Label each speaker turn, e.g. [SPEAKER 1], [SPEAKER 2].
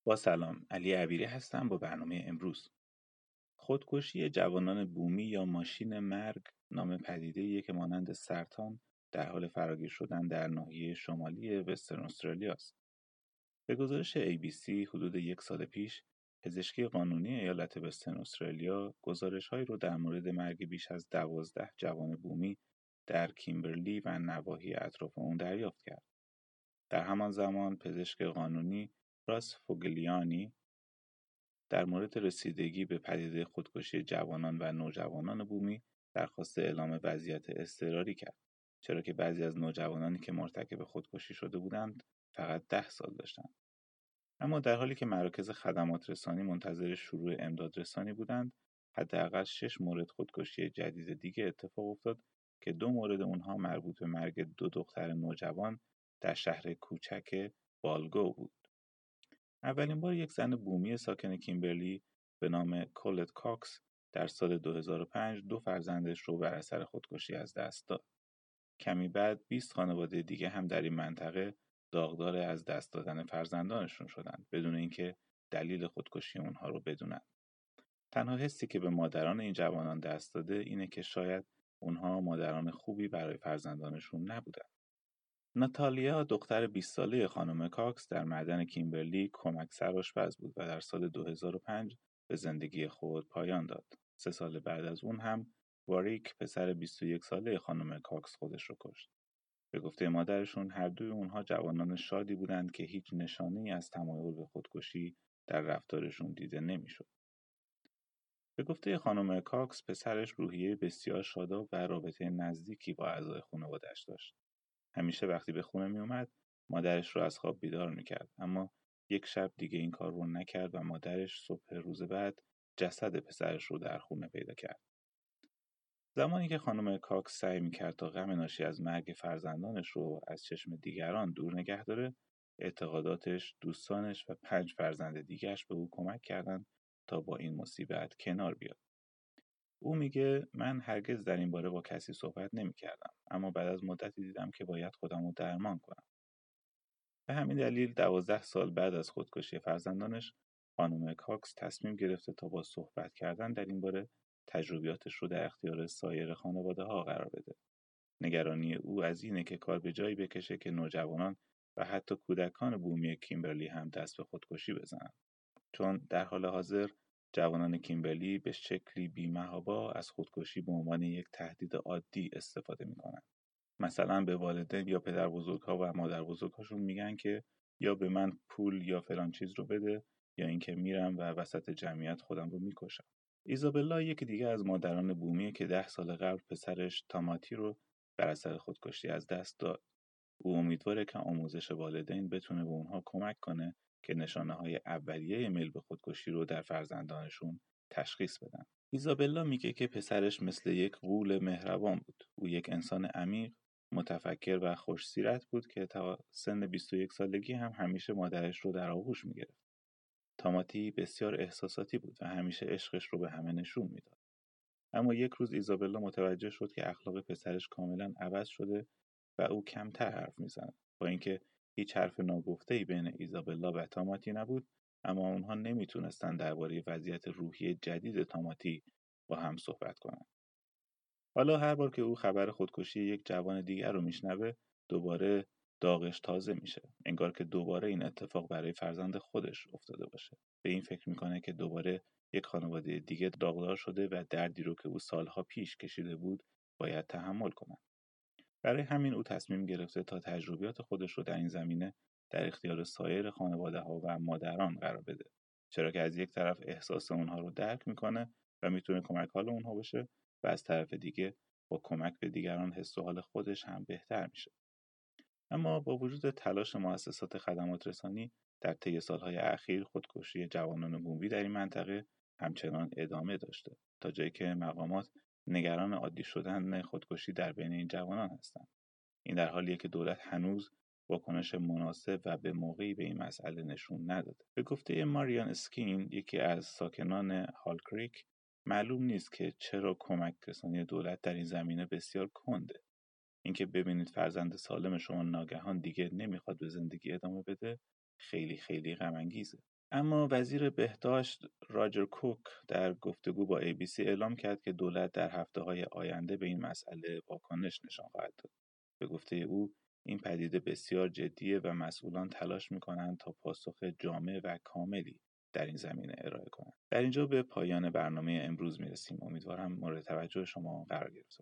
[SPEAKER 1] با سلام، علی عبیری هستم با برنامه امروز. خودکشی جوانان بومی یا ماشین مرگ نام پدیده‌ایه که مانند سرطان در حال فراگیر شدن در ناحیه شمالی وسترن استرالیا است. به گزارش ABC حدود 1 سال پیش، پزشکی قانونی ایالت وسترن استرالیا گزارش‌هایی رو در مورد مرگ بیش از 12 جوان بومی در کیمبرلی و نواحی اطراف اون دریافت کرد. در همان زمان پزشک قانونی راس فوگلیانی در مورد رسیدگی به پدیده خودکشی جوانان و نوجوانان بومی درخواست اعلام وضعیت اضطراری کرد، چرا که بعضی از نوجوانانی که مرتکب خودکشی شده بودند فقط 10 سال داشتند. اما در حالی که مراکز خدمات رسانی منتظر شروع امداد رسانی بودند، حداقل 6 مورد خودکشی جدید دیگه اتفاق افتاد که 2 مورد اونها مربوط به مرگ 2 دختر نوجوان در شهر کوچک بالگو بود. اولین بار یک زن بومی ساکن کیمبرلی به نام کولت کاکس در سال 2005 2 فرزندش رو بر اثر خودکشی از دست داد. کمی بعد 20 خانواده دیگه هم در این منطقه داغدار از دست دادن فرزندانشون شدند بدون اینکه دلیل خودکشی اونها رو بدونن. تنها حسی که به مادران این جوانان دست داده اینه که شاید اونها مادران خوبی برای فرزندانشون نبودن. ناتالیا دختر 20 ساله خانم کاکس در معدن کیمبرلی کمک سرآشپز بود و در سال 2005 به زندگی خود پایان داد. 3 سال بعد از اون هم واریک پسر 21 ساله خانم کاکس خودش رو کشت. به گفته مادرشون هر دوی اونها جوانان شادی بودند که هیچ نشانه‌ای از تمایل به خودکشی در رفتارشون دیده نمیشد. به گفته خانم کاکس پسرش روحیه بسیار شاداب و رابطه نزدیکی با اعضای خانواده‌اش داشت. همیشه وقتی به خونه می اومد مادرش رو از خواب بیدار میکرد، اما یک شب دیگه این کار رو نکرد و مادرش صبح روز بعد جسد پسرش رو در خونه پیدا کرد. زمانی که خانم کاکس سعی میکرد تا غم ناشی از مرگ فرزندانش رو از چشم دیگران دور نگه داره، اعتقاداتش، دوستانش و 5 فرزند دیگرش به او کمک کردند تا با این مصیبت کنار بیاد. او میگه من هرگز در این باره با کسی صحبت نمی‌کردم، اما بعد از مدتی دیدم که باید خودم رو درمان کنم. به همین دلیل 12 سال بعد از خودکشی فرزندانش، خانم کاکس تصمیم گرفته تا با صحبت کردن در این باره تجربیاتش رو در اختیار سایر خانواده‌ها قرار بده. نگرانی او از اینه که کار به جایی بکشه که نوجوانان و حتی کودکان بومی کیمبرلی هم دست به خودکشی بزنن. چون در حال حاضر جوانان کیمبرلی به شکلی بی‌محابا از خودکشی به عنوان یک تهدید عادی استفاده می‌کنند. مثلا به والدین یا پدربزرگ‌ها و مادربزرگ‌هاشون میگن که یا به من پول یا فلان چیز رو بده یا اینکه میرم و وسط جمعیت خودم رو میکشم. ایزابلا یکی دیگه از مادران بومیه که 10 سال قبل پسرش تاماتی رو بر اثر خودکشی از دست داد. او امیدواره که آموزش والدین بتونه به اونها کمک کنه که نشانه‌های اولیه میل به خودکشی رو در فرزندانشون تشخیص بدن. ایزابلا میگه که پسرش مثل یک غول مهربان بود. او یک انسان عمیق، متفکر و خوش‌سیرت بود که تا سن 21 سالگی هم همیشه مادرش رو در آغوش میگرفت. تاماتی بسیار احساساتی بود و همیشه عشقش رو به همه نشون میداد. اما یک روز ایزابلا متوجه شد که اخلاق پسرش کاملا عوض شده و او کمتر حرف میزنه. با اینکه هیچ حرف ناگفته‌ای بین ایزابلا و تاماتی نبود، اما اونها نمیتونستن درباره وضعیت روحی جدید تاماتی با هم صحبت کنن. حالا هر بار که او خبر خودکشی یک جوان دیگر رو میشنوه، دوباره داغش تازه میشه. انگار که دوباره این اتفاق برای فرزند خودش افتاده باشه. به این فکر میکنه که دوباره یک خانواده دیگه داغدار شده و دردی رو که او سالها پیش کشیده بود باید تحمل کنه. برای همین او تصمیم گرفته تا تجربیات خودش رو در این زمینه در اختیار سایر خانواده‌ها و مادران قرار بده. چرا که از یک طرف احساس اونها رو درک میکنه و میتونه کمک حال اونها باشه و از طرف دیگه با کمک به دیگران حس و حال خودش هم بهتر میشه. اما با وجود تلاش مؤسسات خدمات رسانی در طی سالهای اخیر خودکشی جوانان بومی در این منطقه همچنان ادامه داشته تا جایی که مقامات نگران عادی شدن خودکشی در بین این جوانان هستند. این در حالیه که دولت هنوز واکنش مناسب و به موقعی به این مسئله نشون نداده. به گفته ماریان اسکین، یکی از ساکنان هال کریک، معلوم نیست که چرا کمک رسانی دولت در این زمینه بسیار کنده. اینکه ببینید فرزند سالم شما ناگهان دیگه نمیخواد به زندگی ادامه بده، خیلی غم انگیزه. اما وزیر بهداشت راجر کوک در گفتگو با ABC اعلام کرد که دولت در هفته‌های آینده به این مسئله واکنش نشان خواهد داد. به گفته او این پدیده بسیار جدیه و مسئولان تلاش می‌کنند تا پاسخ جامع و کاملی در این زمینه ارائه کنند. در اینجا به پایان برنامه امروز میرسیم. امیدوارم مورد توجه شما قرار گرفته